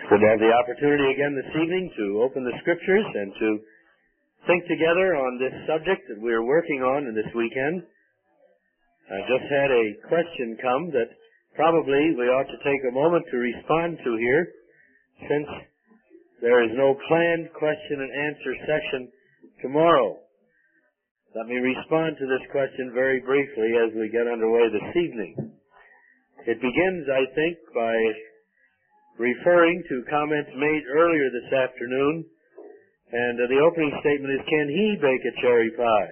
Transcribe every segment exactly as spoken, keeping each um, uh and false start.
Good to have the opportunity again this evening to open the Scriptures and to think together on this subject that we're working on in this weekend. I just had a question come that probably we ought to take a moment to respond to here, since there is no planned question and answer session tomorrow. Let me respond to this question very briefly as we get underway this evening. It begins, I think, by referring to comments made earlier this afternoon, and uh, the opening statement is, can he bake a cherry pie?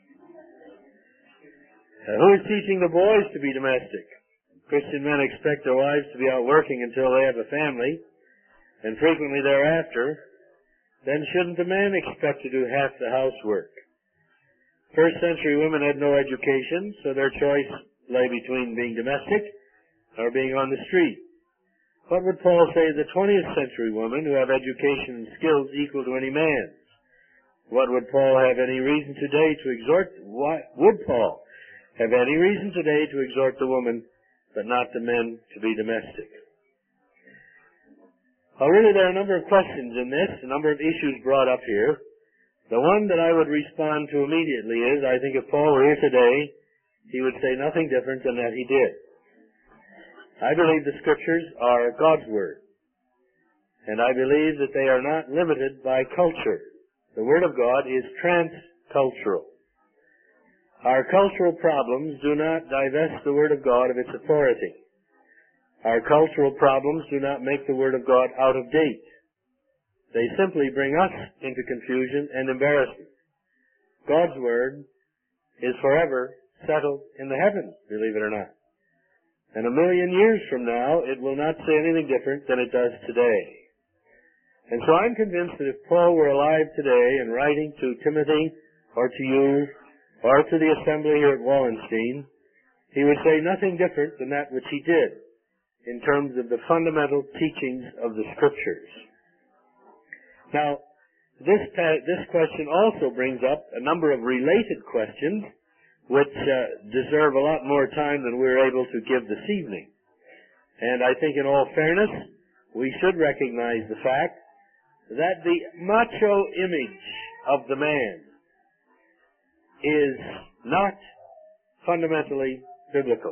Uh, who is teaching the boys to be domestic? Christian men expect their wives to be out working until they have a family, and frequently thereafter. Then shouldn't the man expect to do half the housework? First century women had no education, so their choice lay between being domestic or being on the street. What would Paul say to the twentieth century women who have education and skills equal to any man's? What would Paul have any reason today to exhort? What would Paul have any reason today to exhort the woman, but not the men, to be domestic? Well, really, there are a number of questions in this, a number of issues brought up here. The one that I would respond to immediately is, I think if Paul were here today, he would say nothing different than that he did. I believe the Scriptures are God's Word, and I believe that they are not limited by culture. The Word of God is transcultural. Our cultural problems do not divest the Word of God of its authority. Our cultural problems do not make the Word of God out of date. They simply bring us into confusion and embarrassment. God's Word is forever settled in the heavens, believe it or not. And a million years from now, it will not say anything different than it does today. And so I'm convinced that if Paul were alive today and writing to Timothy or to you or to the assembly here at Wallenstein, he would say nothing different than that which he did in terms of the fundamental teachings of the Scriptures. Now, this, this question also brings up a number of related questions which uh, deserve a lot more time than we're able to give this evening. And I think in all fairness, we should recognize the fact that the macho image of the man is not fundamentally biblical.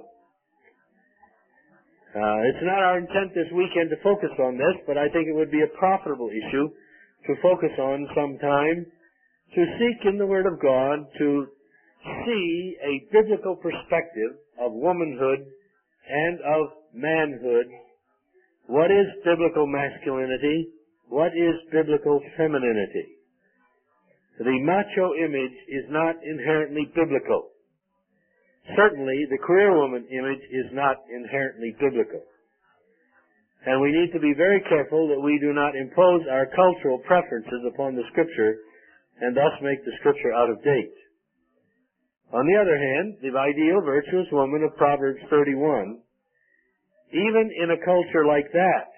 Uh, it's not our intent this weekend to focus on this, but I think it would be a profitable issue to focus on sometime, to seek in the Word of God to see a biblical perspective of womanhood and of manhood. What is biblical masculinity? What is biblical femininity? The macho image is not inherently biblical. Certainly, the career woman image is not inherently biblical. And we need to be very careful that we do not impose our cultural preferences upon the Scripture and thus make the Scripture out of date. On the other hand, the ideal virtuous woman of Proverbs thirty-one, even in a culture like that,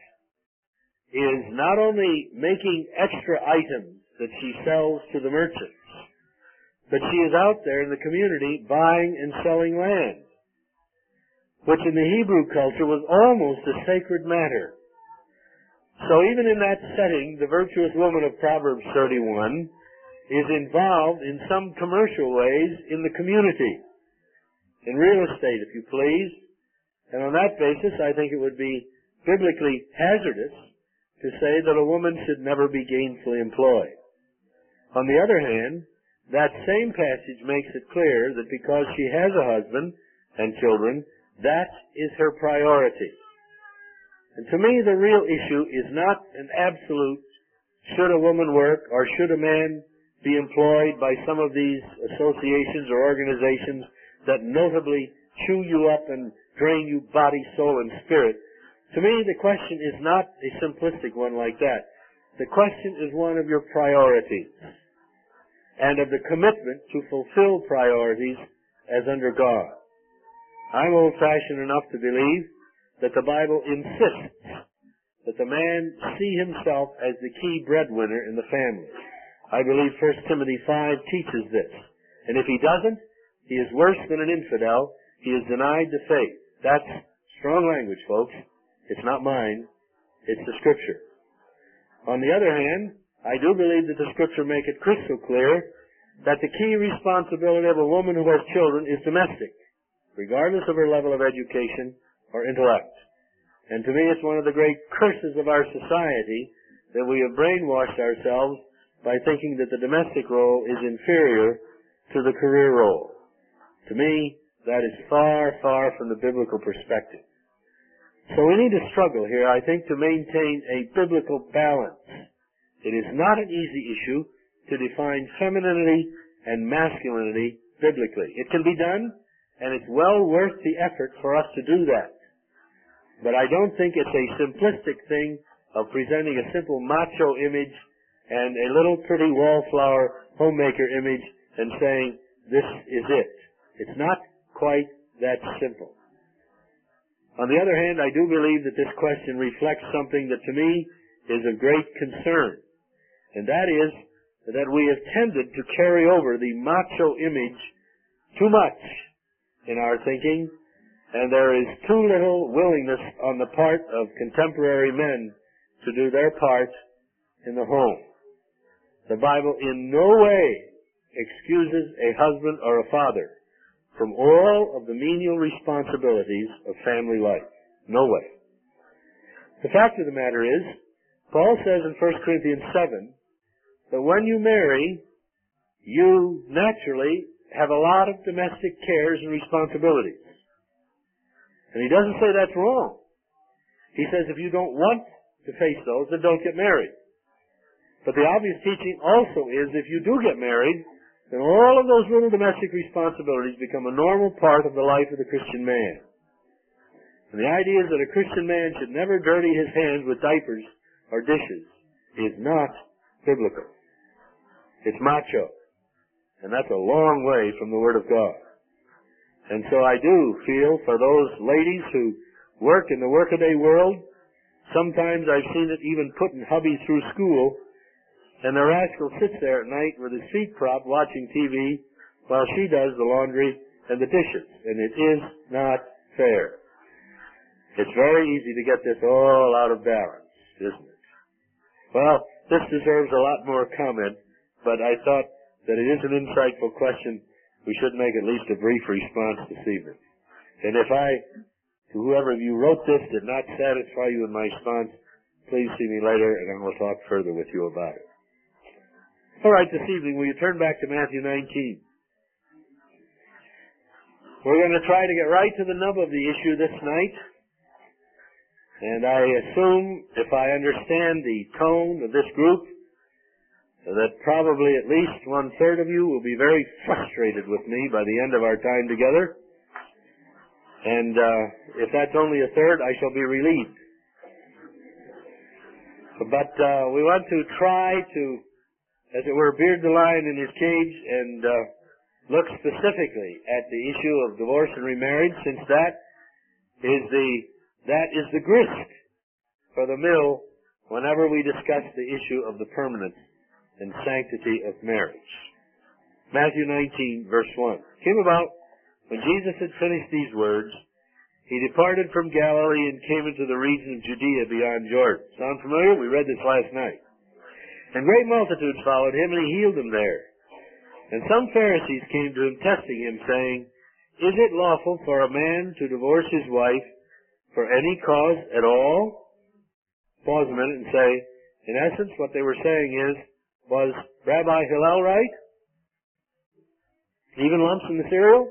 is not only making extra items that she sells to the merchants, but she is out there in the community buying and selling land, which in the Hebrew culture was almost a sacred matter. So even in that setting, the virtuous woman of Proverbs thirty-one is involved in some commercial ways in the community, in real estate, if you please. And on that basis, I think it would be biblically hazardous to say that a woman should never be gainfully employed. On the other hand, that same passage makes it clear that because she has a husband and children, that is her priority. And to me, the real issue is not an absolute, should a woman work or should a man be employed by some of these associations or organizations that notably chew you up and drain you body, soul, and spirit. To me, the question is not a simplistic one like that. The question is one of your priorities and of the commitment to fulfill priorities as under God. I'm old-fashioned enough to believe that the Bible insists that the man see himself as the key breadwinner in the family. I believe First Timothy five teaches this. And if he doesn't, he is worse than an infidel. He is denied the faith. That's strong language, folks. It's not mine. It's the Scripture. On the other hand, I do believe that the Scripture make it crystal clear that the key responsibility of a woman who has children is domestic, regardless of her level of education or intellect. And to me, it's one of the great curses of our society that we have brainwashed ourselves by thinking that the domestic role is inferior to the career role. To me, that is far, far from the biblical perspective. So we need to struggle here, I think, to maintain a biblical balance. It is not an easy issue to define femininity and masculinity biblically. It can be done, and it's well worth the effort for us to do that. But I don't think it's a simplistic thing of presenting a simple macho image and a little pretty wallflower homemaker image and saying, this is it. It's not quite that simple. On the other hand, I do believe that this question reflects something that to me is of great concern. And that is that we have tended to carry over the macho image too much in our thinking, and there is too little willingness on the part of contemporary men to do their part in the home. The Bible in no way excuses a husband or a father from all of the menial responsibilities of family life. No way. The fact of the matter is, Paul says in First Corinthians seven, that when you marry, you naturally have a lot of domestic cares and responsibilities. And he doesn't say that's wrong. He says if you don't want to face those, then don't get married. But the obvious teaching also is if you do get married, then all of those little domestic responsibilities become a normal part of the life of the Christian man. And the idea is that a Christian man should never dirty his hands with diapers or dishes is not biblical. It's macho. And that's a long way from the Word of God. And so I do feel for those ladies who work in the workaday world, sometimes I've seen it even putting hubby through school, and the rascal sits there at night with his feet propped watching T V while she does the laundry and the dishes. And it is not fair. It's very easy to get this all out of balance, isn't it? Well, this deserves a lot more comment, but I thought that it is an insightful question. We should make at least a brief response this evening. And if I, to whoever of you wrote this, did not satisfy you in my response, please see me later and I will talk further with you about it. All right, this evening, will you turn back to Matthew nineteen? We're going to try to get right to the nub of the issue this night. And I assume, if I understand the tone of this group, that probably at least one-third of you will be very frustrated with me by the end of our time together. And uh, if that's only a third, I shall be relieved. But uh, we want to try to, as it were, beard the lion in his cage and uh, look specifically at the issue of divorce and remarriage, since that is the that is the grist for the mill whenever we discuss the issue of the permanence and sanctity of marriage. Matthew nineteen, verse one. It came about when Jesus had finished these words, he departed from Galilee and came into the region of Judea beyond Jordan. Sound familiar? We read this last night. And great multitudes followed him, and he healed them there. And some Pharisees came to him, testing him, saying, is it lawful for a man to divorce his wife for any cause at all? Pause a minute and say, in essence, what they were saying is, was Rabbi Hillel right? Even lumps in the cereal?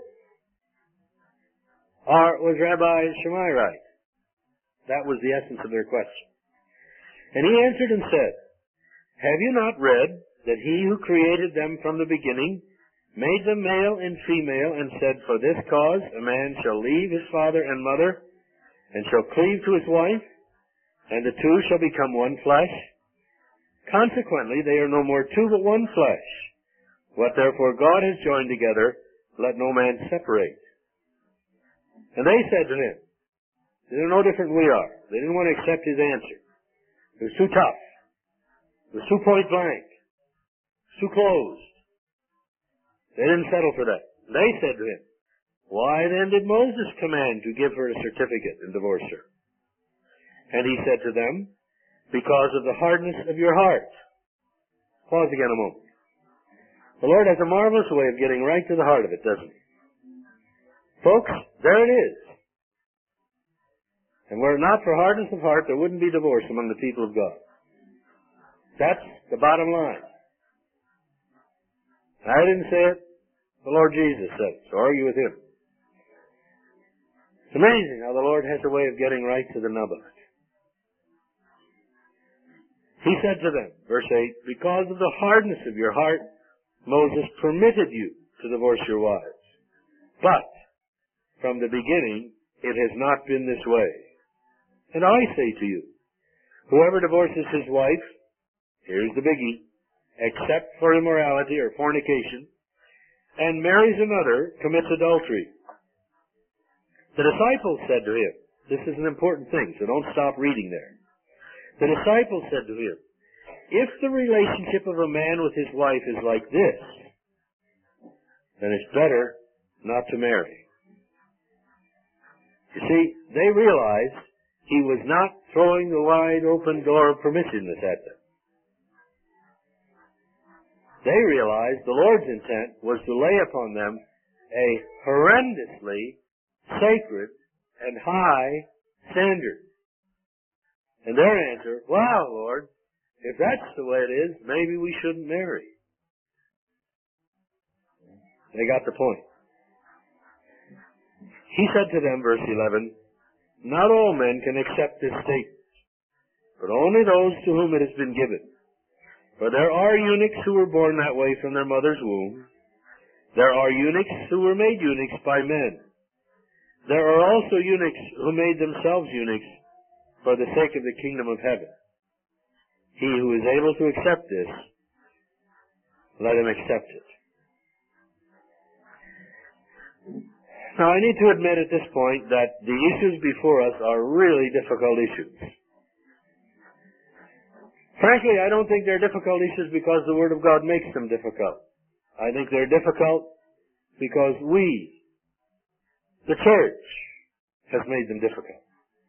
Or was Rabbi Shammai right? That was the essence of their question. And he answered and said, have you not read that he who created them from the beginning made them male and female, and said, for this cause a man shall leave his father and mother, and shall cleave to his wife, and the two shall become one flesh? Consequently, they are no more two but one flesh. What therefore God has joined together, let no man separate. And they said to him, they're no different than we are. They didn't want to accept his answer. It was too tough. It was too point blank. It was too closed. They didn't settle for that. They said to him, why then did Moses command to give her a certificate and divorce her? And he said to them, because of the hardness of your heart. Pause again a moment. The Lord has a marvelous way of getting right to the heart of it, doesn't He? Folks, there it is. And were it not for hardness of heart, there wouldn't be divorce among the people of God. That's the bottom line. I didn't say it. The Lord Jesus said it, so argue with Him. It's amazing how the Lord has a way of getting right to the nub of it. He said to them, verse eight, because of the hardness of your heart, Moses permitted you to divorce your wives. But from the beginning, it has not been this way. And I say to you, whoever divorces his wife, here's the biggie, except for immorality or fornication, and marries another, commits adultery. The disciples said to him, this is an important thing, so don't stop reading there. The disciples said to him, if the relationship of a man with his wife is like this, then it's better not to marry. You see, they realized he was not throwing the wide open door of permissiveness at them. They realized the Lord's intent was to lay upon them a horrendously sacred and high standard. And their answer, wow, Lord, if that's the way it is, maybe we shouldn't marry. They got the point. He said to them, verse eleven, not all men can accept this statement, but only those to whom it has been given. For there are eunuchs who were born that way from their mother's womb. There are eunuchs who were made eunuchs by men. There are also eunuchs who made themselves eunuchs for the sake of the kingdom of heaven. He who is able to accept this, let him accept it. Now, I need to admit at this point that the issues before us are really difficult issues. Frankly, I don't think they're difficult issues because the Word of God makes them difficult. I think they're difficult because we, the church, has made them difficult.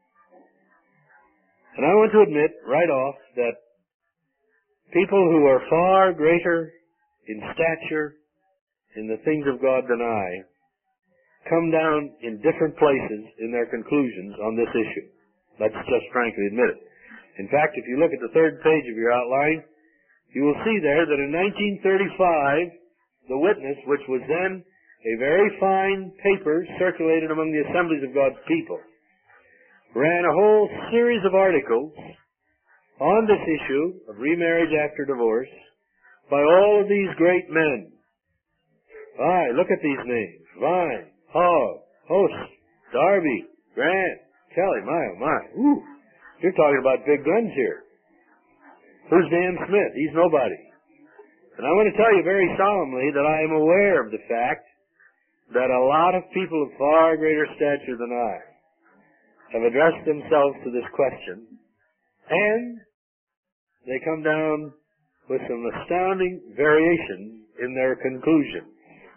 And I want to admit right off that people who are far greater in stature in the things of God than I come down in different places in their conclusions on this issue. Let's just frankly admit it. In fact, if you look at the third page of your outline, you will see there that in nineteen thirty-five, the Witness, which was then a very fine paper circulated among the assemblies of God's people, ran a whole series of articles on this issue of remarriage after divorce by all of these great men. Aye, look at these names. Vine, Hogg, Host, Darby, Grant, Kelly, my oh my. Ooh, you're talking about big guns here. Who's Dan Smith? He's nobody. And I want to tell you very solemnly that I am aware of the fact that a lot of people of far greater stature than I have addressed themselves to this question, and they come down with some astounding variations in their conclusions.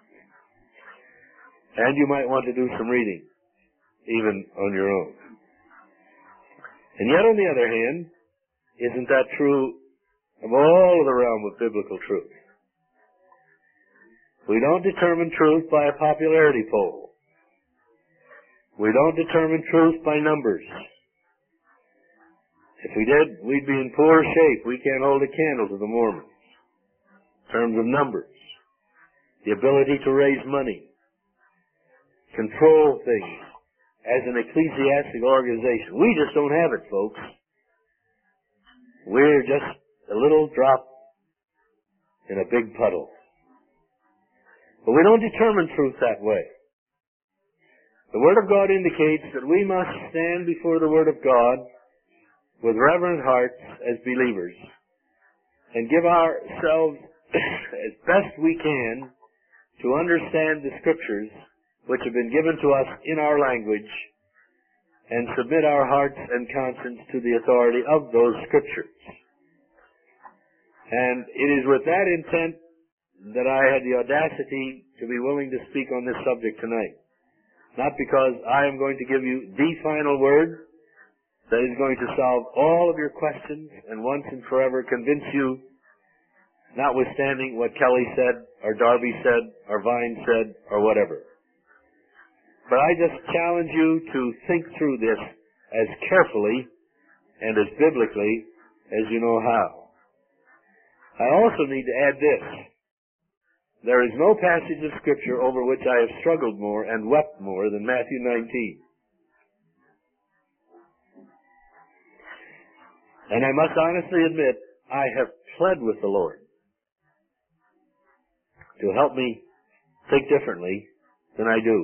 And you might want to do some reading, even on your own. And yet, on the other hand, isn't that true of all of the realm of biblical truth? We don't determine truth by a popularity poll. We don't determine truth by numbers. If we did, we'd be in poor shape. We can't hold a candle to the Mormons in terms of numbers, the ability to raise money, control things as an ecclesiastical organization. We just don't have it, folks. We're just a little drop in a big puddle. But we don't determine truth that way. The Word of God indicates that we must stand before the Word of God with reverent hearts as believers and give ourselves as best we can to understand the Scriptures which have been given to us in our language, and submit our hearts and conscience to the authority of those Scriptures. And it is with that intent that I had the audacity to be willing to speak on this subject tonight. Not because I am going to give you the final word, that is going to solve all of your questions and once and forever convince you, notwithstanding what Kelly said, or Darby said, or Vine said, or whatever. But I just challenge you to think through this as carefully and as biblically as you know how. I also need to add this. There is no passage of Scripture over which I have struggled more and wept more than Matthew nineteen. And I must honestly admit, I have pled with the Lord to help me think differently than I do.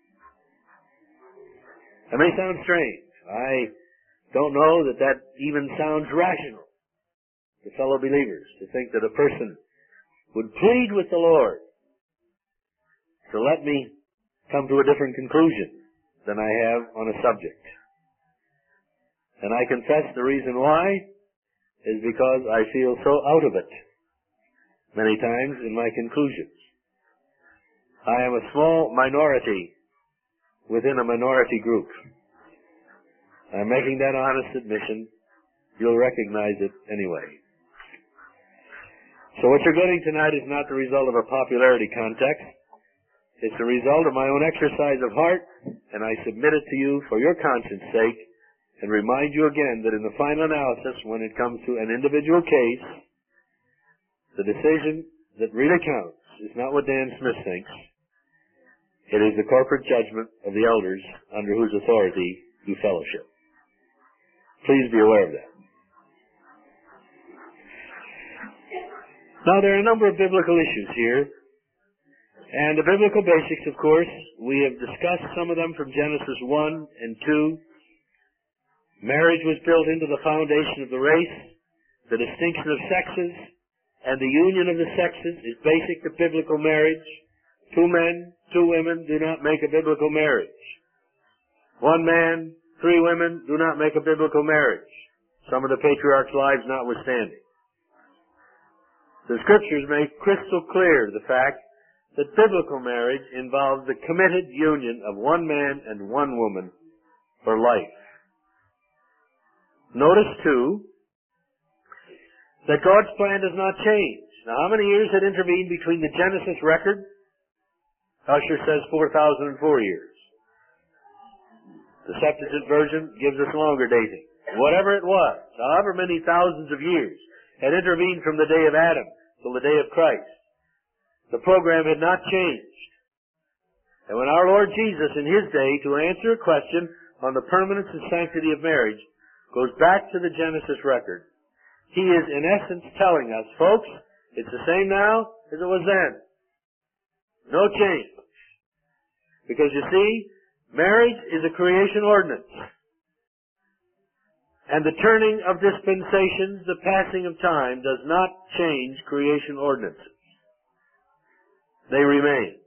It may sound strange. I don't know that that even sounds rational to fellow believers, to think that a person would plead with the Lord to let me come to a different conclusion than I have on a subject. And I confess the reason why is because I feel so out of it many times in my conclusions. I am a small minority within a minority group. I'm making that honest admission. You'll recognize it anyway. So what you're getting tonight is not the result of a popularity contest. It's the result of my own exercise of heart, and I submit it to you for your conscience sake, and remind you again that in the final analysis, when it comes to an individual case, the decision that really counts is not what Dan Smith thinks. It is the corporate judgment of the elders under whose authority you fellowship. Please be aware of that. Now, there are a number of biblical issues here. And the biblical basics, of course, we have discussed some of them from Genesis one and two. Marriage was built into the foundation of the race. The distinction of sexes and the union of the sexes is basic to biblical marriage. Two men, two women do not make a biblical marriage. One man, three women do not make a biblical marriage. Some of the patriarchs' lives notwithstanding. The Scriptures make crystal clear the fact that biblical marriage involves the committed union of one man and one woman for life. Notice, too, that God's plan does not change. Now, how many years had intervened between the Genesis record? Usher says four thousand four years. The Septuagint version gives us longer dating. Whatever it was, however many thousands of years had intervened from the day of Adam till the day of Christ, the program had not changed. And when our Lord Jesus, in His day, to answer a question on the permanence and sanctity of marriage, goes back to the Genesis record, He is in essence telling us, folks, it's the same now as it was then. No change. Because you see, marriage is a creation ordinance. And the turning of dispensations, the passing of time, does not change creation ordinances. They remain.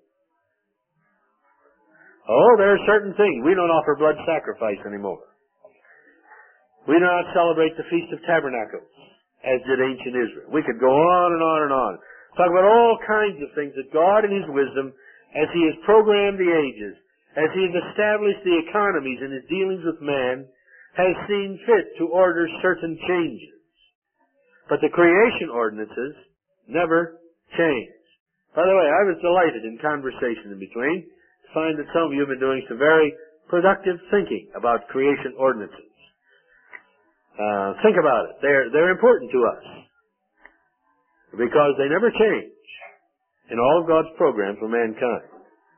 Oh, there are certain things. We don't offer blood sacrifice anymore. We do not celebrate the Feast of Tabernacles, as did ancient Israel. We could go on and on and on. Talk about all kinds of things that God in His wisdom, as He has programmed the ages, as He has established the economies in His dealings with man, has seen fit to order certain changes. But the creation ordinances never change. By the way, I was delighted in conversation in between to find that some of you have been doing some very productive thinking about creation ordinances. Uh, think about it. They're, they're important to us because they never change in all of God's program for mankind.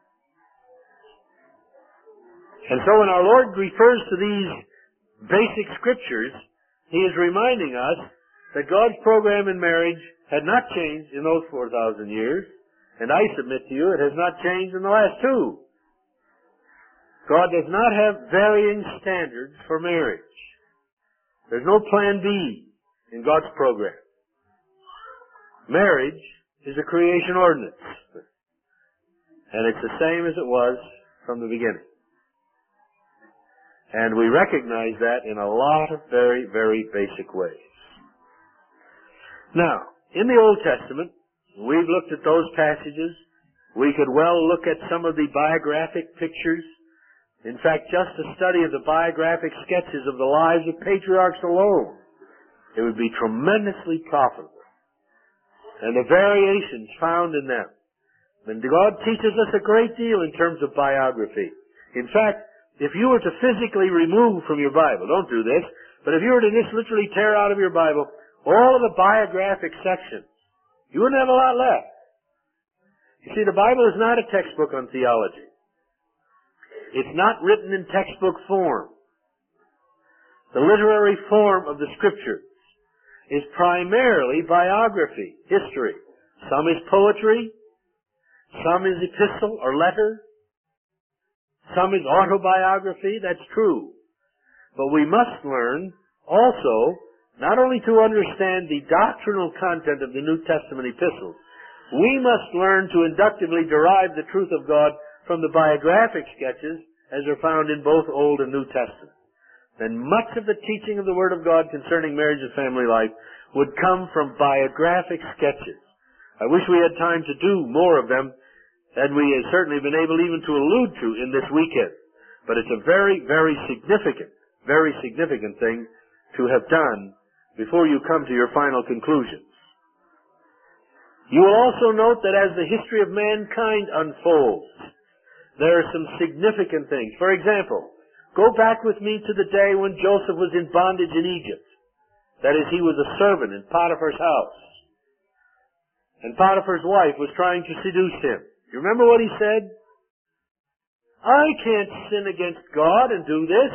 And so when our Lord refers to these basic scriptures, He is reminding us that God's program in marriage had not changed in those four thousand years, and I submit to you it has not changed in the last two. God does not have varying standards for marriage. There's no plan B in God's program. Marriage is a creation ordinance, and it's the same as it was from the beginning. And we recognize that in a lot of very, very basic ways. Now, in the Old Testament, we've looked at those passages. We could well look at some of the biographic pictures In fact, just a study of the biographic sketches of the lives of patriarchs alone, it would be tremendously profitable. And the variations found in them. And God teaches us a great deal in terms of biography. In fact, if you were to physically remove from your Bible, don't do this, but if you were to just literally tear out of your Bible all of the biographic sections, you wouldn't have a lot left. You see, the Bible is not a textbook on theology. It's not written in textbook form. The literary form of the Scriptures is primarily biography, history. Some is poetry, some is epistle or letter, some is autobiography, that's true. But we must learn also not only to understand the doctrinal content of the New Testament epistles, we must learn to inductively derive the truth of God from the biographic sketches as are found in both Old and New Testament. Then much of the teaching of the Word of God concerning marriage and family life would come from biographic sketches. I wish we had time to do more of them than we have certainly been able even to allude to in this weekend. But it's a very, very significant, very significant thing to have done before you come to your final conclusions. You will also note that as the history of mankind unfolds, there are some significant things. For example, go back with me to the day when Joseph was in bondage in Egypt. That is, he was a servant in Potiphar's house. And Potiphar's wife was trying to seduce him. You remember what he said? I can't sin against God and do this.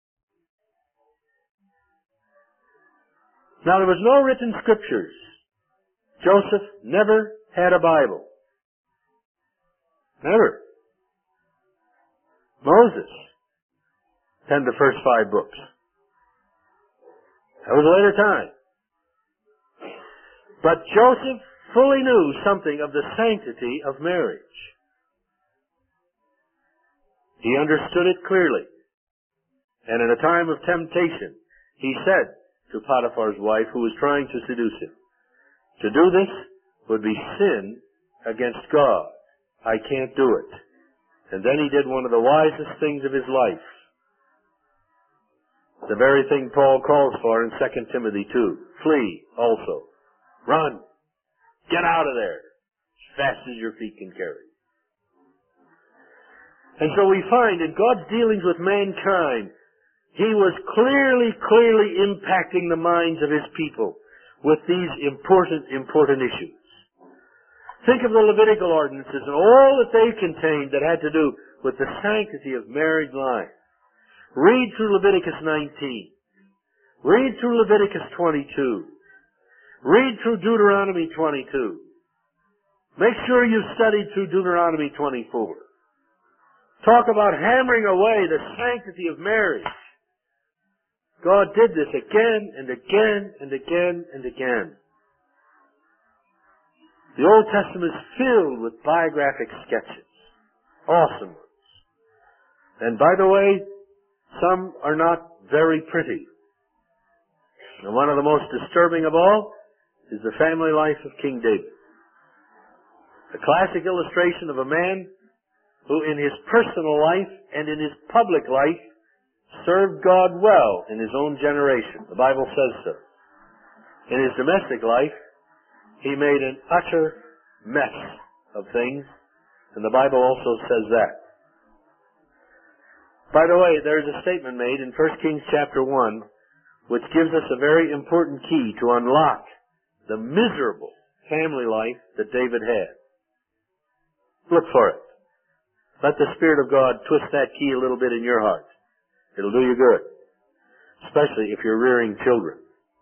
Now, there was no written scriptures. Joseph never had a Bible. Never. Moses penned the first five books. That was a later time. But Joseph fully knew something of the sanctity of marriage. He understood it clearly. And in a time of temptation, he said to Potiphar's wife, who was trying to seduce him, to do this would be sin against God. I can't do it. And then he did one of the wisest things of his life. The very thing Paul calls for in Second Timothy two. Flee also. Run. Get out of there. As fast as your feet can carry. And so we find in God's dealings with mankind, He was clearly, clearly impacting the minds of His people with these important, important issues. Think of the Levitical ordinances and all that they contained that had to do with the sanctity of married life. Read through Leviticus nineteen. Read through Leviticus twenty-two. Read through Deuteronomy twenty-two. Make sure you studied through Deuteronomy twenty-four. Talk about hammering away the sanctity of marriage. God did this again and again and again and again. The Old Testament is filled with biographic sketches. Awesome ones. And by the way, some are not very pretty. And one of the most disturbing of all is the family life of King David. A classic illustration of a man who in his personal life and in his public life served God well in his own generation. The Bible says so. In his domestic life, he made an utter mess of things, and the Bible also says that. By the way, there is a statement made in First Kings chapter one which gives us a very important key to unlock the miserable family life that David had. Look for it. Let the Spirit of God twist that key a little bit in your heart. It'll do you good, especially if you're rearing children.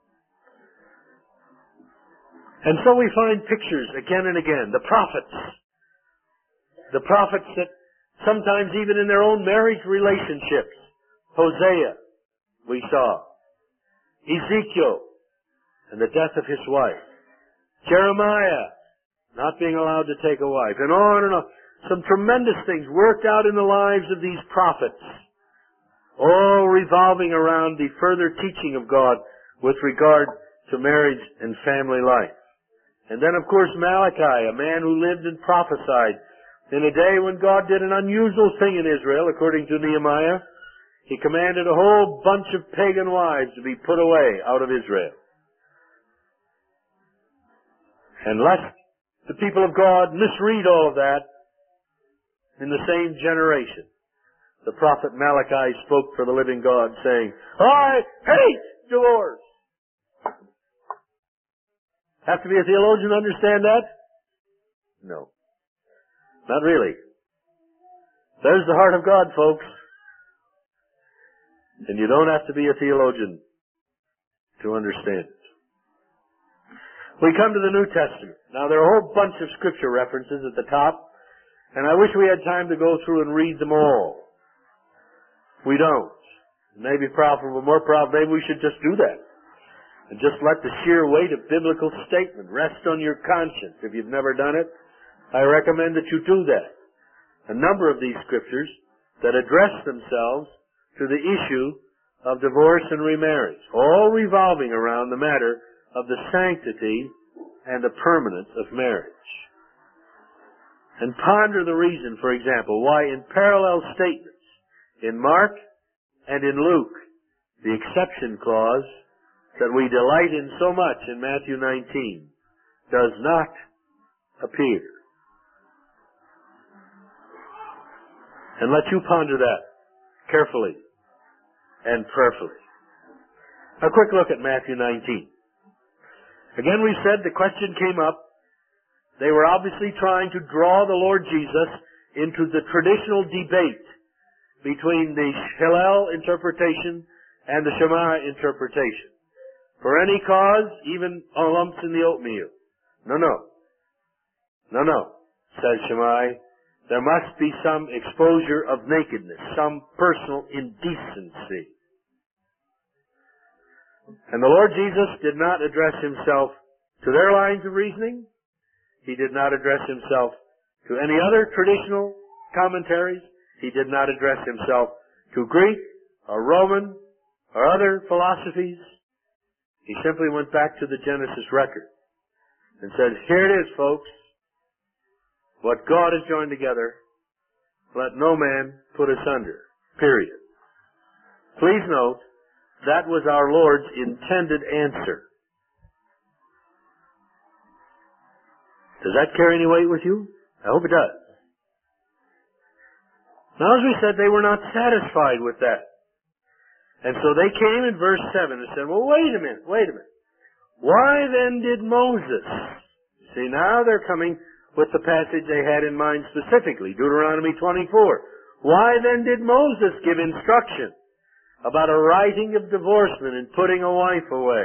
And so we find pictures again and again. The prophets. The prophets that sometimes even in their own marriage relationships. Hosea, we saw. Ezekiel, and the death of his wife. Jeremiah, not being allowed to take a wife. And on and on. Some tremendous things worked out in the lives of these prophets. All revolving around the further teaching of God with regard to marriage and family life. And then, of course, Malachi, a man who lived and prophesied In a day when God did an unusual thing in Israel, according to Nehemiah, He commanded a whole bunch of pagan wives to be put away out of Israel. And lest the people of God misread all of that, in the same generation, the prophet Malachi spoke for the living God, saying, I hate divorce. Have to be a theologian to understand that? No. Not really. There's the heart of God, folks. And you don't have to be a theologian to understand it. We come to the New Testament. Now, there are a whole bunch of scripture references at the top, and I wish we had time to go through and read them all. We don't. Maybe profitable, more profitable, maybe we should just do that. And just let the sheer weight of biblical statement rest on your conscience. If you've never done it, I recommend that you do that. A number of these scriptures that address themselves to the issue of divorce and remarriage, all revolving around the matter of the sanctity and the permanence of marriage. And ponder the reason, for example, why in parallel statements, in Mark and in Luke, the exception clause that we delight in so much in Matthew nineteen does not appear. And let you ponder that carefully and prayerfully. A quick look at Matthew nineteen. Again, we said the question came up. They were obviously trying to draw the Lord Jesus into the traditional debate between the Hillel interpretation and the Shammai interpretation. For any cause, even lumps in the oatmeal. No, no. No, no, says Shammai. There must be some exposure of nakedness, some personal indecency. And the Lord Jesus did not address Himself to their lines of reasoning. He did not address Himself to any other traditional commentaries. He did not address Himself to Greek or Roman or other philosophies. He simply went back to the Genesis record and said, here it is, folks. What God has joined together, let no man put asunder. Period. Please note, that was our Lord's intended answer. Does that carry any weight with you? I hope it does. Now, as we said, they were not satisfied with that. And so they came in verse seven and said, well, wait a minute, wait a minute. Why then did Moses? See, now they're coming with the passage they had in mind specifically, Deuteronomy twenty-four. Why then did Moses give instruction about a writing of divorcement and putting a wife away?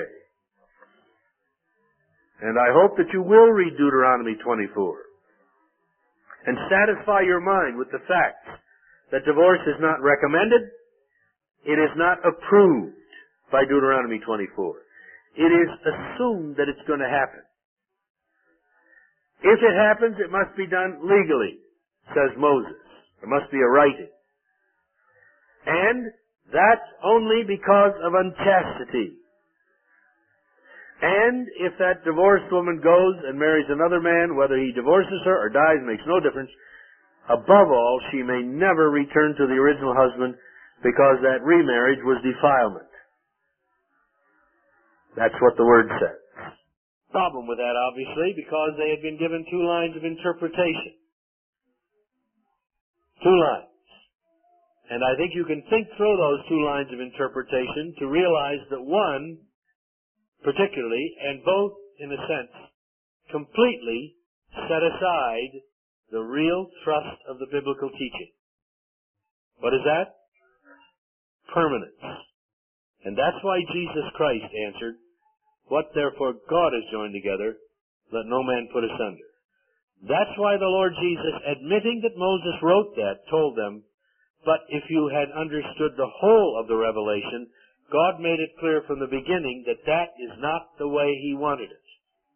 And I hope that you will read Deuteronomy twenty-four and satisfy your mind with the fact that divorce is not recommended. It is not approved by Deuteronomy twenty-four. It is assumed that it's going to happen. If it happens, it must be done legally, says Moses. There must be a writing. And that's only because of unchastity. And if that divorced woman goes and marries another man, whether he divorces her or dies, makes no difference. Above all, she may never return to the original husband because that remarriage was defilement. That's what the word says. Problem with that, obviously, because they had been given two lines of interpretation. Two lines. And I think you can think through those two lines of interpretation to realize that one, particularly, and both, in a sense, completely set aside the real thrust of the biblical teaching. What is that? Permanence. And that's why Jesus Christ answered, what therefore God has joined together, let no man put asunder. That's why the Lord Jesus, admitting that Moses wrote that, told them, but if you had understood the whole of the revelation, God made it clear from the beginning that that is not the way He wanted it.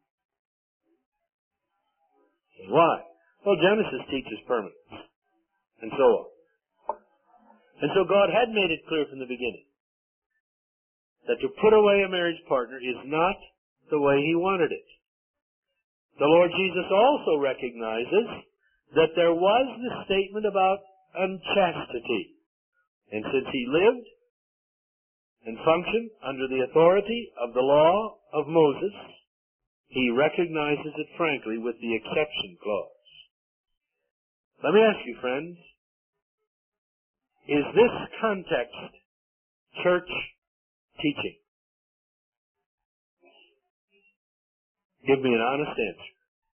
Why? Well, Genesis teaches permanence, and so on. And so God had made it clear from the beginning that to put away a marriage partner is not the way He wanted it. The Lord Jesus also recognizes that there was the statement about unchastity. And since he lived and functioned under the authority of the law of Moses, he recognizes it frankly with the exception clause. Let me ask you, friends, is this context church teaching? Give me an honest answer.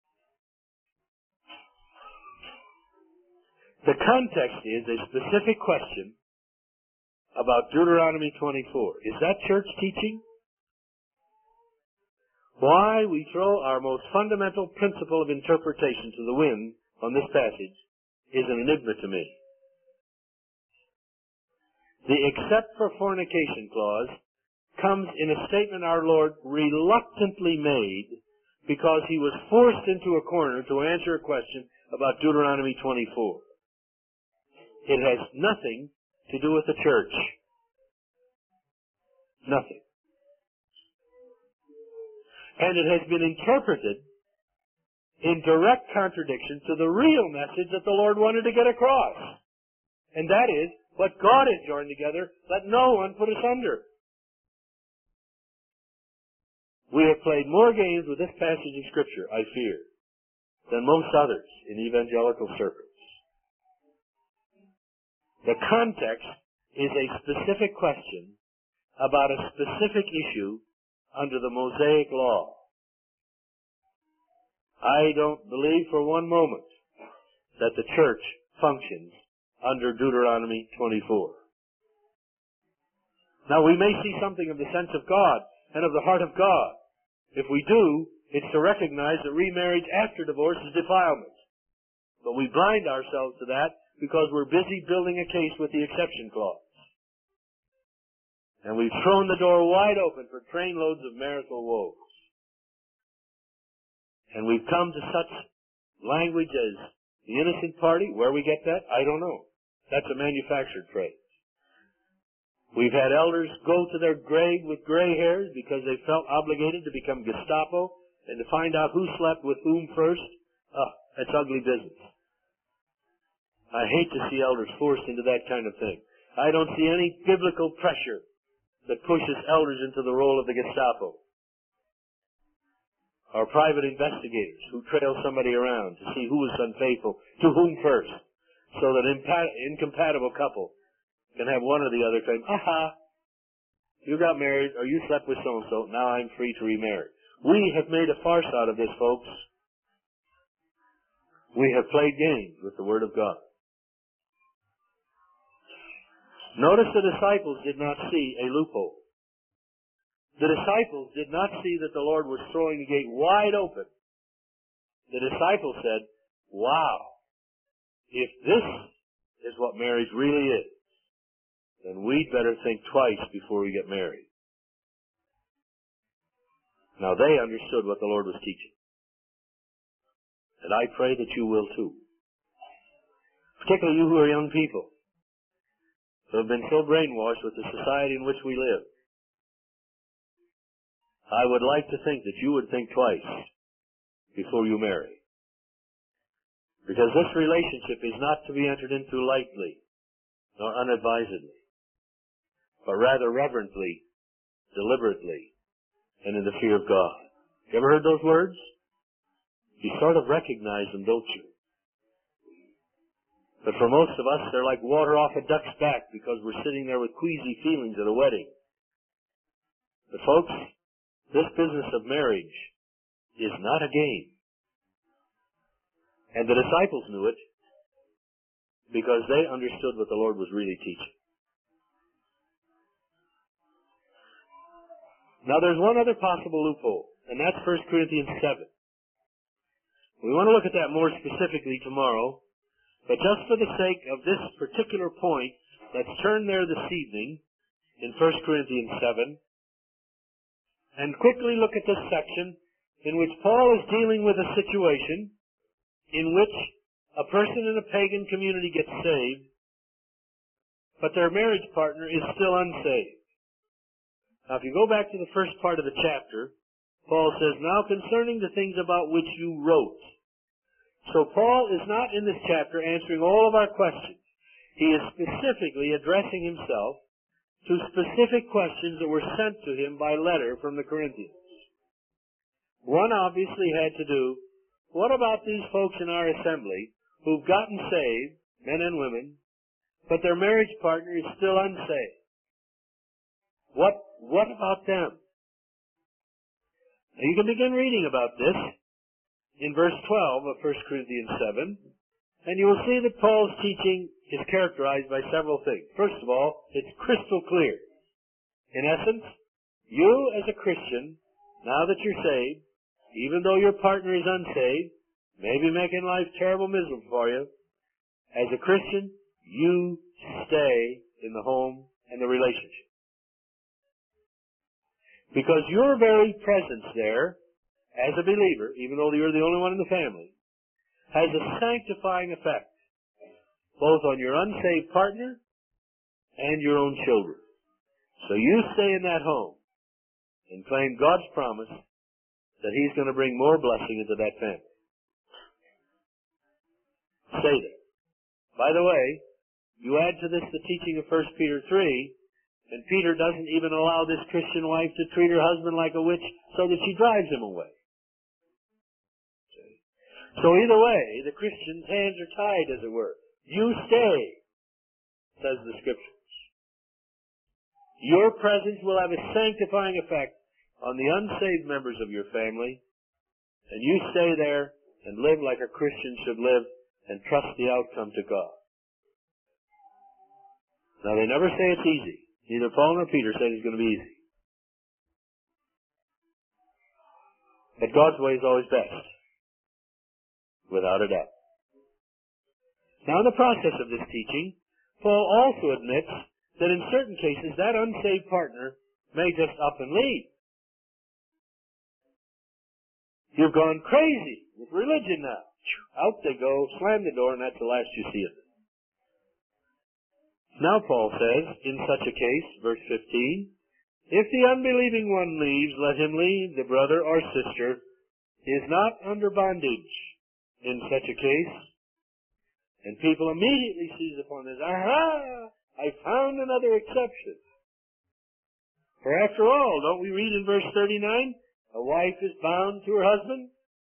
The context is a specific question about Deuteronomy twenty-four. Is that church teaching? Why we throw our most fundamental principle of interpretation to the wind on this passage is an enigma to me. The except for fornication clause comes in a statement our Lord reluctantly made because he was forced into a corner to answer a question about Deuteronomy twenty-four. It has nothing to do with the church. Nothing. And it has been interpreted in direct contradiction to the real message that the Lord wanted to get across. And that is, what God has joined together, let no one put asunder. We have played more games with this passage of Scripture, I fear, than most others in evangelical circles. The context is a specific question about a specific issue under the Mosaic law. I don't believe for one moment that the church functions under Deuteronomy twenty-four. Now, we may see something of the sense of God and of the heart of God. If we do, it's to recognize that remarriage after divorce is defilement. But we blind ourselves to that because we're busy building a case with the exception clause. And we've thrown the door wide open for trainloads of marital woes. And we've come to such language as the innocent party. Where we get that, I don't know. That's a manufactured phrase. We've had elders go to their grave with gray hairs because they felt obligated to become Gestapo and to find out who slept with whom first. Ah, that's ugly business. I hate to see elders forced into that kind of thing. I don't see any biblical pressure that pushes elders into the role of the Gestapo. Or private investigators who trail somebody around to see who is unfaithful to whom first, so that an incompatible couple can have one or the other claim, aha, you got married or you slept with so-and-so, now I'm free to remarry. We have made a farce out of this, folks. We have played games with the Word of God. Notice the disciples did not see a loophole. The disciples did not see that the Lord was throwing the gate wide open. The disciples said, wow, if this is what marriage really is, then we'd better think twice before we get married. Now they understood what the Lord was teaching. And I pray that you will too. Particularly you who are young people, who have been so brainwashed with the society in which we live. I would like to think that you would think twice before you marry. Because this relationship is not to be entered into lightly, nor unadvisedly, but rather reverently, deliberately, and in the fear of God. You ever heard those words? You sort of recognize them, don't you? But for most of us, they're like water off a duck's back because we're sitting there with queasy feelings at a wedding. But folks, this business of marriage is not a game. And the disciples knew it because they understood what the Lord was really teaching. Now there's one other possible loophole, and that's First Corinthians seven. We want to look at that more specifically tomorrow, but just for the sake of this particular point, let's turn there this evening in First Corinthians seven and quickly look at this section in which Paul is dealing with a situation in which a person in a pagan community gets saved, but their marriage partner is still unsaved. Now, if you go back to the first part of the chapter, Paul says, now concerning the things about which you wrote, So Paul is not in this chapter answering all of our questions. He is specifically addressing himself to specific questions that were sent to him by letter from the Corinthians. One obviously had to do, what about these folks in our assembly who've gotten saved, men and women, but their marriage partner is still unsaved? What, what about them? Now you can begin reading about this in verse twelve of First Corinthians seven, and you will see that Paul's teaching is characterized by several things. First of all, it's crystal clear. In essence, you as a Christian, now that you're saved, even though your partner is unsaved, maybe making life terrible miserable for you, as a Christian, you stay in the home and the relationship. Because your very presence there, as a believer, even though you're the only one in the family, has a sanctifying effect, both on your unsaved partner and your own children. So you stay in that home and claim God's promise that He's going to bring more blessing into that family. Stay there. By the way, you add to this the teaching of First Peter three, and Peter doesn't even allow this Christian wife to treat her husband like a witch so that she drives him away. So either way, the Christian's hands are tied, as it were. You stay, says the Scriptures. Your presence will have a sanctifying effect on the unsaved members of your family, and you stay there and live like a Christian should live and trust the outcome to God. Now, they never say it's easy. Neither Paul nor Peter said it's going to be easy. But God's way is always best, without a doubt. Now, in the process of this teaching, Paul also admits that in certain cases that unsaved partner may just up and leave. You've gone crazy with religion now. Out they go, slam the door, and that's the last you see of them. Now Paul says, in such a case, verse fifteen, if the unbelieving one leaves, let him leave. The brother or sister is not under bondage in such a case. And people immediately seize upon this. Aha! I found another exception. For after all, don't we read in verse thirty-nine, a wife is bound to her husband?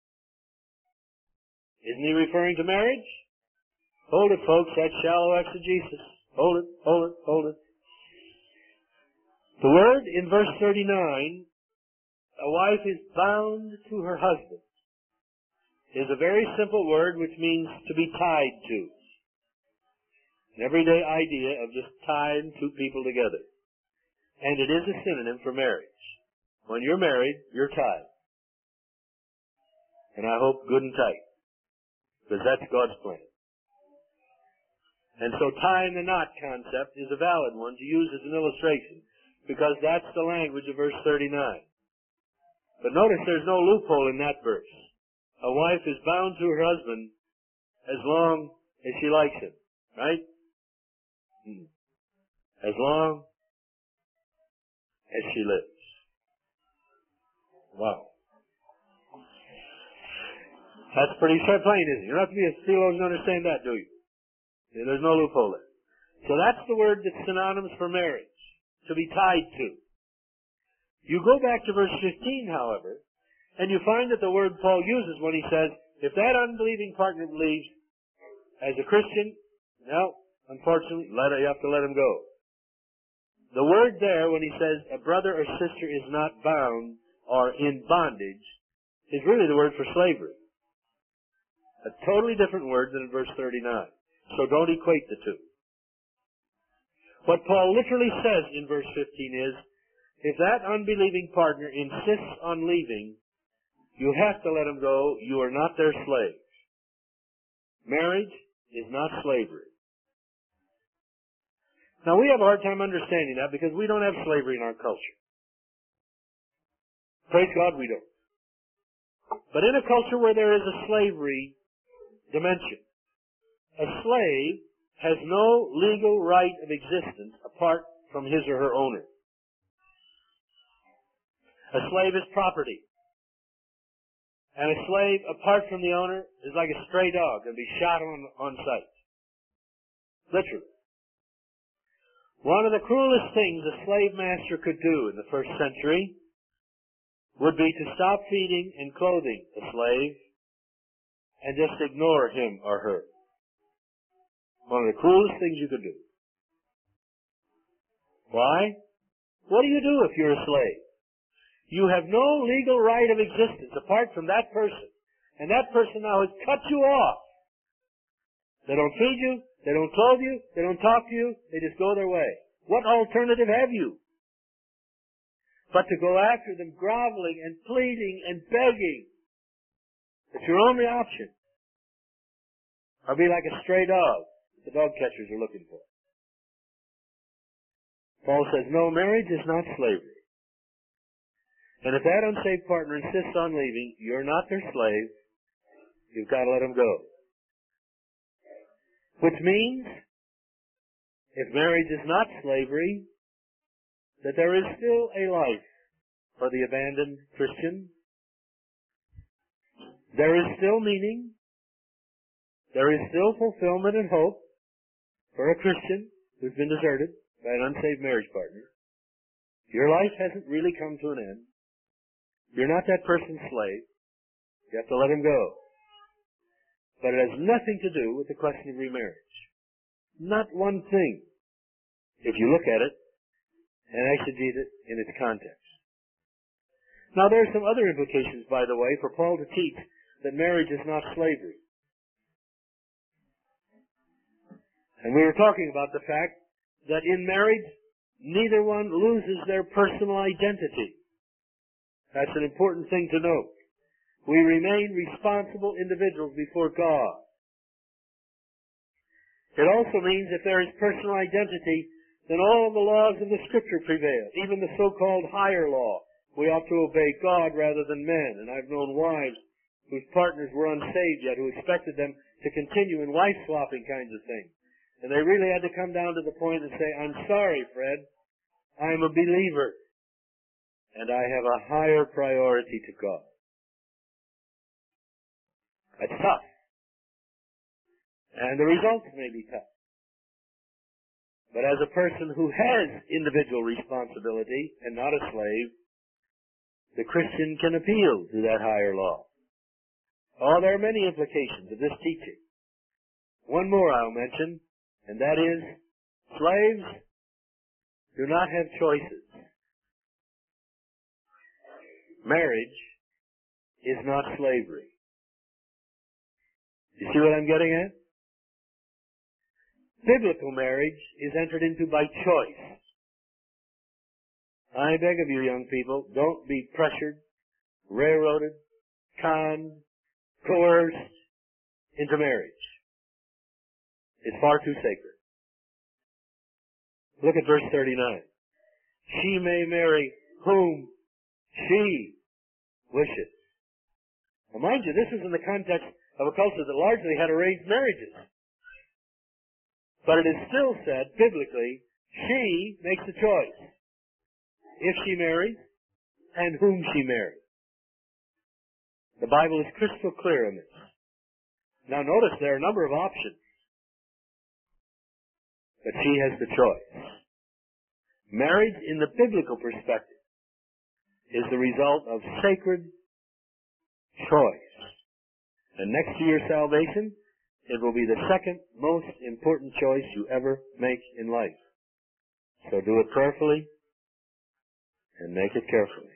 Isn't he referring to marriage? Hold it, folks, that's shallow exegesis. Hold it, hold it, hold it. The word in verse thirty-nine, a wife is bound to her husband, is a very simple word which means to be tied to. An everyday idea of just tying two people together. And it is a synonym for marriage. When you're married, you're tied. And I hope good and tight. Because that's God's plan. And so tying the knot concept is a valid one to use as an illustration, because that's the language of verse thirty-nine. But notice there's no loophole in that verse. A wife is bound to her husband as long as she likes him, right? Hmm. As long as she lives. Wow. That's pretty plain, isn't it? You don't have to be a theologian to understand that, do you? There's no loophole there. So that's the word that's synonymous for marriage, to be tied to. You go back to verse fifteen, however, and you find that the word Paul uses when he says, if that unbelieving partner leaves, as a Christian, no, unfortunately, let, you have to let him go. The word there, when he says a brother or sister is not bound or in bondage, is really the word for slavery. A totally different word than in verse thirty-nine. So don't equate the two. What Paul literally says in verse fifteen is, if that unbelieving partner insists on leaving, you have to let him go. You are not their slave. Marriage is not slavery. Now, we have a hard time understanding that because we don't have slavery in our culture. Praise God, we don't. But in a culture where there is a slavery dimension, a slave has no legal right of existence apart from his or her owner. A slave is property. And a slave, apart from the owner, is like a stray dog and be shot on, on sight. Literally. One of the cruelest things a slave master could do in the first century would be to stop feeding and clothing a slave and just ignore him or her. One of the cruelest things you could do. Why? What do you do if you're a slave? You have no legal right of existence apart from that person. And that person now has cut you off. They don't feed you, they don't clothe you, they don't talk to you, they just go their way. What alternative have you? But to go after them groveling and pleading and begging. It's your only option. Or be like a stray dog the dog catchers are looking for. Paul says, no, marriage is not slavery. And if that unsaved partner insists on leaving, you're not their slave. You've got to let them go. Which means, if marriage is not slavery, that there is still a life for the abandoned Christian. There is still meaning. There is still fulfillment and hope for a Christian who's been deserted by an unsaved marriage partner. Your life hasn't really come to an end. You're not that person's slave. You have to let him go. But it has nothing to do with the question of remarriage. Not one thing, if you look at it and exegete it in its context. Now there are some other implications, by the way, for Paul to teach that marriage is not slavery. And we were talking about the fact that in marriage, neither one loses their personal identity. That's an important thing to note. We remain responsible individuals before God. It also means if there is personal identity, then all the laws of the Scripture prevail, even the so-called higher law. We ought to obey God rather than men. And I've known wives whose partners were unsaved yet, who expected them to continue in wife-swapping kinds of things. And they really had to come down to the point and say, I'm sorry, Fred, I'm a believer, and I have a higher priority to God. That's tough. And the results may be tough. But as a person who has individual responsibility and not a slave, the Christian can appeal to that higher law. Oh, there are many implications of this teaching. One more I'll mention, and that is, slaves do not have choices. Marriage is not slavery. You see what I'm getting at? Biblical marriage is entered into by choice. I beg of you, young people, don't be pressured, railroaded, conned, coerced into marriage. It's far too sacred. Look at verse thirty-nine. She may marry whom she wishes. Now mind you, this is in the context of a culture that largely had arranged marriages. But it is still said, biblically, she makes the choice. If she marries, and whom she marries. The Bible is crystal clear on this. Now notice there are a number of options. But she has the choice. Marriage, in the biblical perspective, is the result of sacred choice. And next to your salvation, it will be the second most important choice you ever make in life. So do it prayerfully and make it carefully.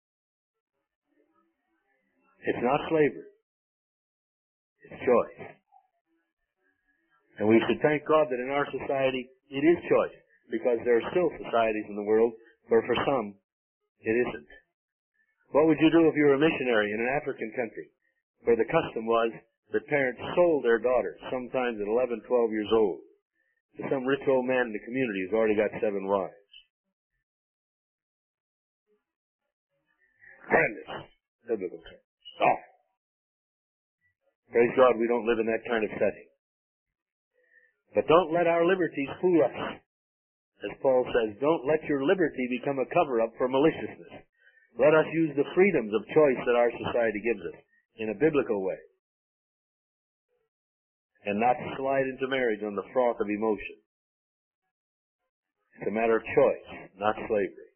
It's not slavery. It's choice. And we should thank God that in our society it is choice, because there are still societies in the world where for some it isn't. What would you do if you were a missionary in an African country where the custom was that parents sold their daughters, sometimes at eleven, twelve years old, to some rich old man in the community who's already got seven wives? Horrendous. Biblical terms. Soft. Praise God we don't live in that kind of setting. But don't let our liberties fool us. As Paul says, don't let your liberty become a cover-up for maliciousness. Let us use the freedoms of choice that our society gives us in a biblical way and not slide into marriage on the froth of emotion. It's a matter of choice, not slavery.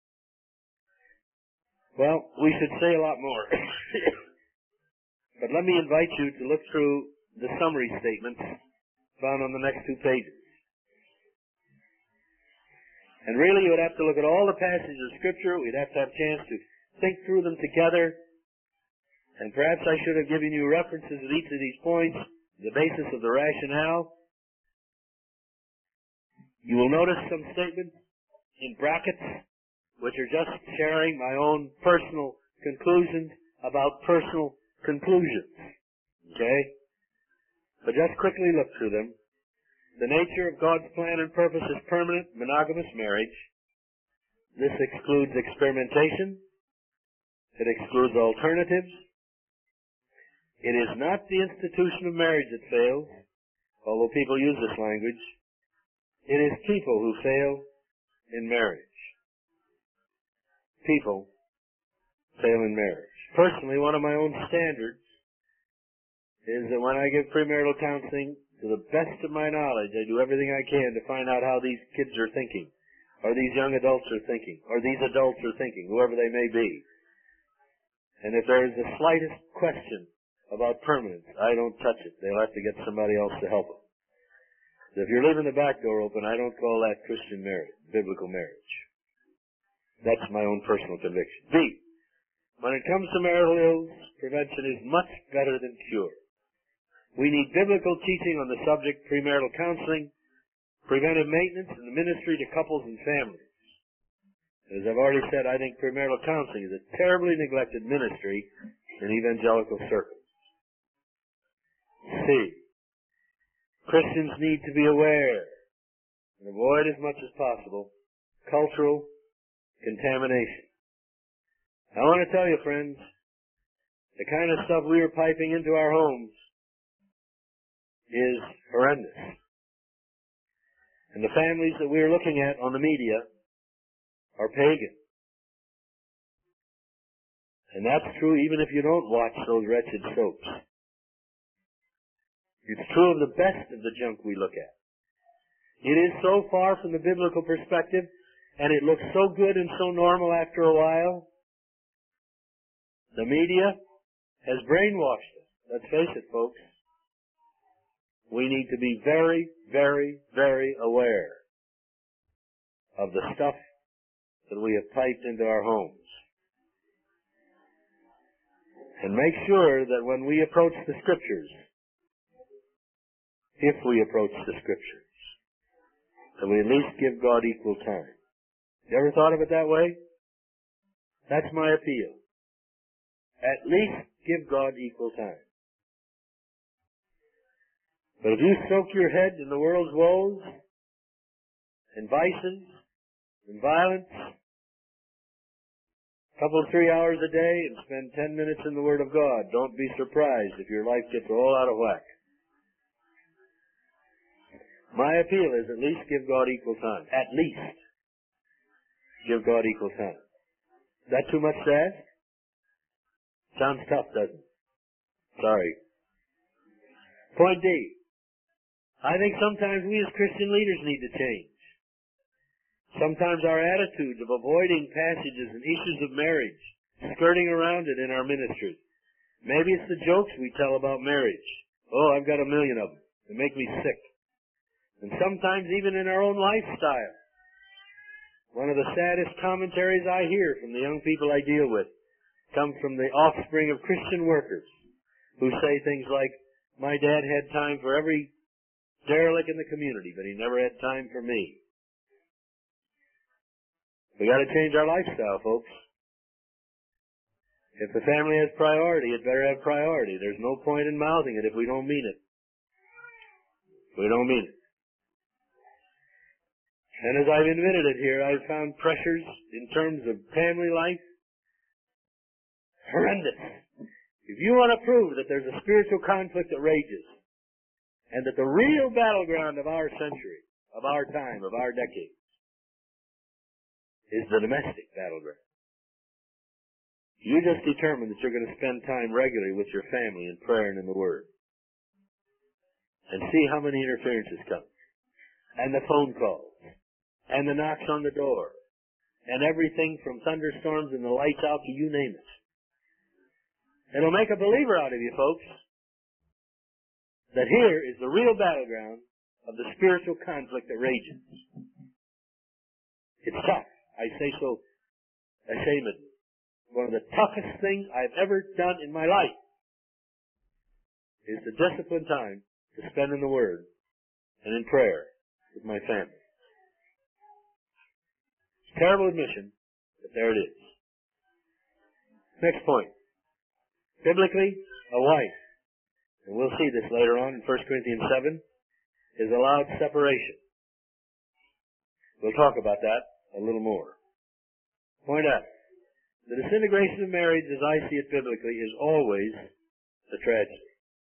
Well, we should say a lot more. But let me invite you to look through the summary statements found on the next two pages. And really, you would have to look at all the passages of Scripture. We'd have to have a chance to think through them together. And perhaps I should have given you references at each of these points, the basis of the rationale. You will notice some statements in brackets, which are just sharing my own personal conclusions about personal conclusions. Okay? But just quickly look through them. The nature of God's plan and purpose is permanent, monogamous marriage. This excludes experimentation. It excludes alternatives. It is not the institution of marriage that fails, although people use this language. It is people who fail in marriage. People fail in marriage. Personally, one of my own standards is that when I give premarital counseling, to the best of my knowledge, I do everything I can to find out how these kids are thinking, or these young adults are thinking, or these adults are thinking, whoever they may be. And if there is the slightest question about permanence, I don't touch it. They'll have to get somebody else to help them. So if you're leaving the back door open, I don't call that Christian marriage, biblical marriage. That's my own personal conviction. B, when it comes to marital ills, prevention is much better than cure. We need biblical teaching on the subject premarital counseling, preventive maintenance, and the ministry to couples and families. As I've already said, I think premarital counseling is a terribly neglected ministry in evangelical circles. C, Christians need to be aware and avoid as much as possible cultural contamination. I want to tell you, friends, the kind of stuff we are piping into our homes is horrendous. And the families that we are looking at on the media are pagan. And that's true even if you don't watch those wretched soaps. It's true of the best of the junk we look at. It is so far from the biblical perspective, and it looks so good and so normal after a while. The media has brainwashed us. Let's face it, folks. We need to be very, very, very aware of the stuff that we have piped into our homes. And make sure that when we approach the Scriptures, if we approach the Scriptures, that we at least give God equal time. You ever thought of it that way? That's my appeal. At least give God equal time. But if you soak your head in the world's woes, and vices, and violence, a couple of three hours a day, and spend ten minutes in the Word of God, don't be surprised if your life gets all out of whack. My appeal is at least give God equal time. At least give God equal time. Is that too much to ask? Sounds tough, doesn't it? Sorry. Point D. I think sometimes we as Christian leaders need to change. Sometimes our attitudes of avoiding passages and issues of marriage, skirting around it in our ministry. Maybe it's the jokes we tell about marriage. Oh, I've got a million of them. They make me sick. And sometimes even in our own lifestyle. One of the saddest commentaries I hear from the young people I deal with come from the offspring of Christian workers who say things like, my dad had time for every derelict in the community, but he never had time for me. We got to change our lifestyle, folks. If the family has priority, it better have priority. There's no point in mouthing it if we don't mean it. We don't mean it. And as I've admitted it here, I've found pressures in terms of family life horrendous. If you want to prove that there's a spiritual conflict that rages, and that the real battleground of our century, of our time, of our decade, is the domestic battleground, You just determine that you're going to spend time regularly with your family in prayer and in the Word. And see how many interferences come. And the phone calls. And the knocks on the door. And everything from thunderstorms and the lights out to you name it. It'll make a believer out of you, folks. That here is the real battleground of the spiritual conflict that rages. It's tough. I say so ashamedly. One of the toughest things I've ever done in my life is to discipline time to spend in the Word and in prayer with my family. It's a terrible admission, but there it is. Next point. Biblically, a wife, and we'll see this later on in First Corinthians seven, is allowed separation. We'll talk about that a little more. Point out, the disintegration of marriage, as I see it biblically, is always a tragedy.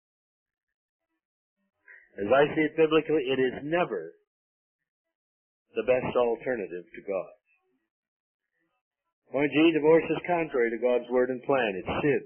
As I see it biblically, it is never the best alternative to God. Point G, divorce is contrary to God's word and plan. It's sin.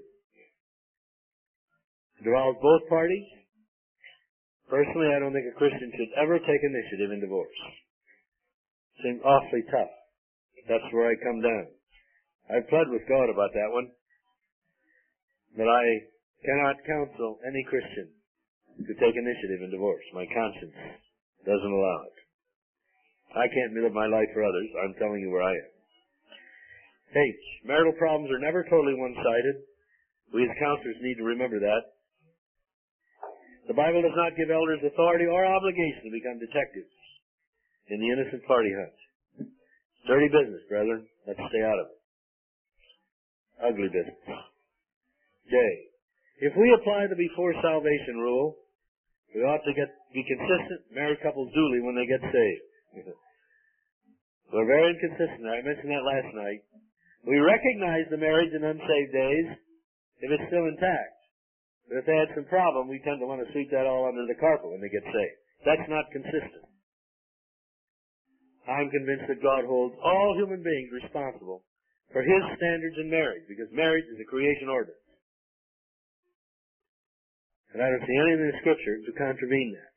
It involves both parties. Personally, I don't think a Christian should ever take initiative in divorce. Seems awfully tough. That's where I come down. I've pled with God about that one. But I cannot counsel any Christian to take initiative in divorce. My conscience doesn't allow it. I can't live my life for others. I'm telling you where I am. H. Marital problems are never totally one-sided. We as counselors need to remember that. The Bible does not give elders authority or obligation to become detectives in the innocent party hunt. It's dirty business, brethren. Let's stay out of it. Ugly business. J. If we apply the before salvation rule, we ought to get be consistent, married couples duly when they get saved. We're very inconsistent. I mentioned that last night. We recognize the marriage in unsaved days if it's still intact. But if they had some problem, we tend to want to sweep that all under the carpet when they get saved. That's not consistent. I'm convinced that God holds all human beings responsible for His standards in marriage, because marriage is a creation order. And I don't see anything in the Scripture to contravene that.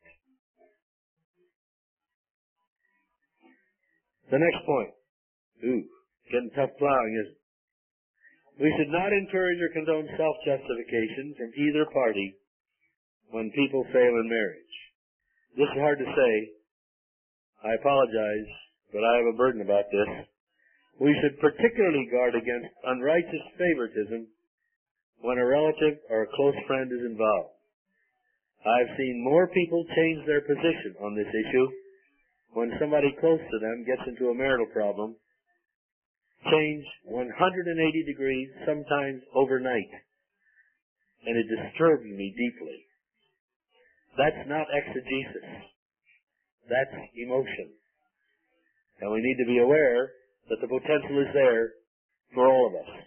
The next point. Ooh, getting tough plowing, isn't it? We should not encourage or condone self-justification from either party when people fail in marriage. This is hard to say. I apologize, but I have a burden about this. We should particularly guard against unrighteous favoritism when a relative or a close friend is involved. I've seen more people change their position on this issue when somebody close to them gets into a marital problem, change one hundred eighty degrees, sometimes overnight. And it disturbs me deeply. That's not exegesis. That's emotion. And we need to be aware that the potential is there for all of us.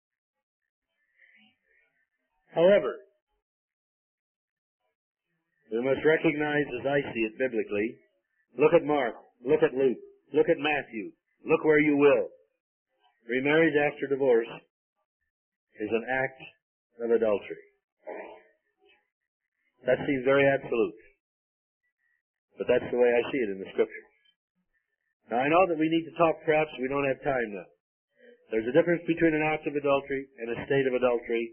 However, we must recognize, as I see it biblically, look at Mark, look at Luke, look at Matthew, look where you will. Remarriage after divorce is an act of adultery. That seems very absolute. But that's the way I see it in the Scriptures. Now I know that we need to talk, perhaps we don't have time now. There's a difference between an act of adultery and a state of adultery.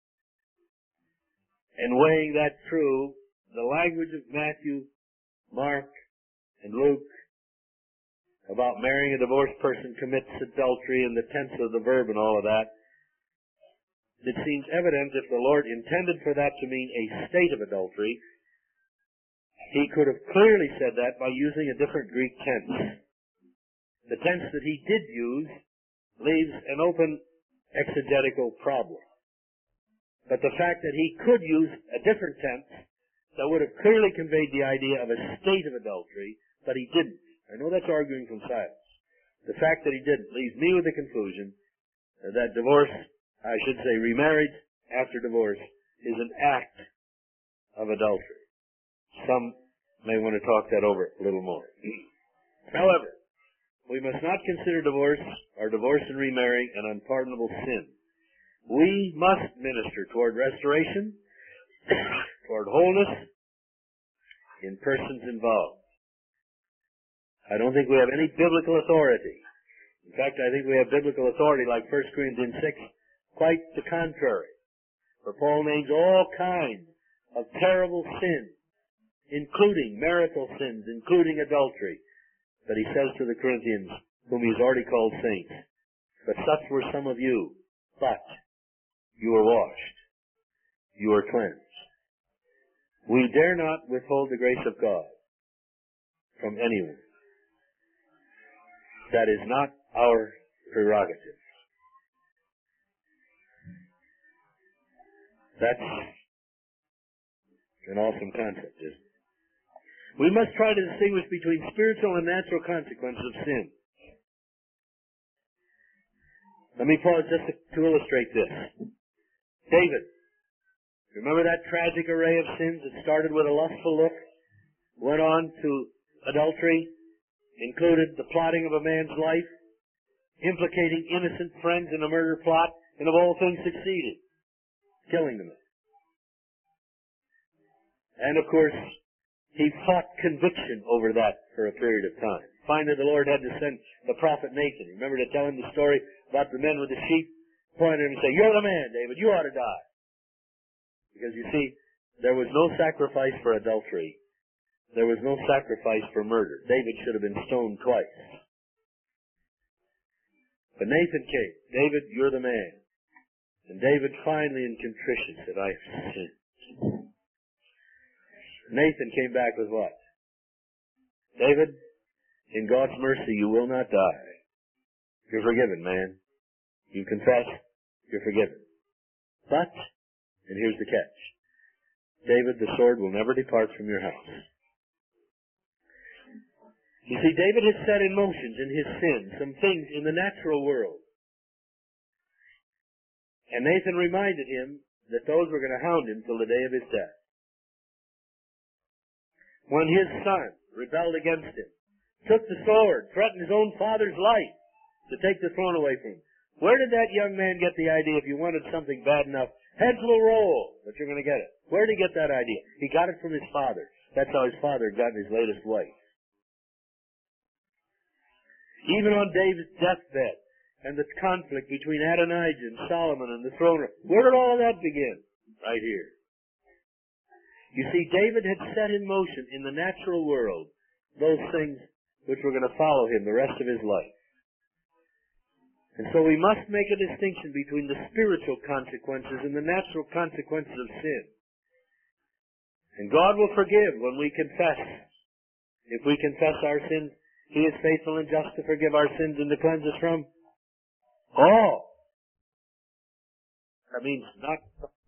And weighing that through, the language of Matthew, Mark, and Luke about marrying a divorced person commits adultery and the tense of the verb and all of that, it seems evident if the Lord intended for that to mean a state of adultery, He could have clearly said that by using a different Greek tense. The tense that He did use leaves an open exegetical problem. But the fact that He could use a different tense that would have clearly conveyed the idea of a state of adultery, but He didn't. I know that's arguing from silence. The fact that He didn't leaves me with the conclusion that divorce, I should say remarriage after divorce, is an act of adultery. Some may want to talk that over a little more. However, we must not consider divorce or divorce and remarrying an unpardonable sin. We must minister toward restoration, toward wholeness in persons involved. I don't think we have any biblical authority. In fact, I think we have biblical authority like First Corinthians six, quite the contrary. For Paul names all kinds of terrible sins, including marital sins, including adultery. But he says to the Corinthians, whom he has already called saints, but such were some of you, but you are washed, you are cleansed. We dare not withhold the grace of God from anyone. That is not our prerogative. That's an awesome concept, isn't it? We must try to distinguish between spiritual and natural consequences of sin. Let me pause just to, to illustrate this. David, remember that tragic array of sins that started with a lustful look, went on to adultery, included the plotting of a man's life, implicating innocent friends in a murder plot, and of all things succeeded, killing them. And of course, he fought conviction over that for a period of time. Finally, the Lord had to send the prophet Nathan. Remember to tell him the story about the men with the sheep? Point at him and say, you're the man, David. You ought to die. Because you see, there was no sacrifice for adultery. There was no sacrifice for murder. David should have been stoned twice. But Nathan came. David, you're the man. And David finally in contrition said, I have sinned. Nathan came back with what? David, in God's mercy, you will not die. You're forgiven, man. You confess, you're forgiven. But, and here's the catch, David, the sword will never depart from your house. You see, David has set in motion in his sin some things in the natural world. And Nathan reminded him that those were going to hound him till the day of his death. When his son rebelled against him, took the sword, threatened his own father's life to take the throne away from him. Where did that young man get the idea if you wanted something bad enough, heads will roll, but you're going to get it? Where did he get that idea? He got it from his father. That's how his father got his latest wife. Even on David's deathbed and the conflict between Adonijah and Solomon and the throne, where did all of that begin? Right here. You see, David had set in motion in the natural world those things which were going to follow him the rest of his life. And so we must make a distinction between the spiritual consequences and the natural consequences of sin. And God will forgive when we confess. If we confess our sins, He is faithful and just to forgive our sins and to cleanse us from all. That means not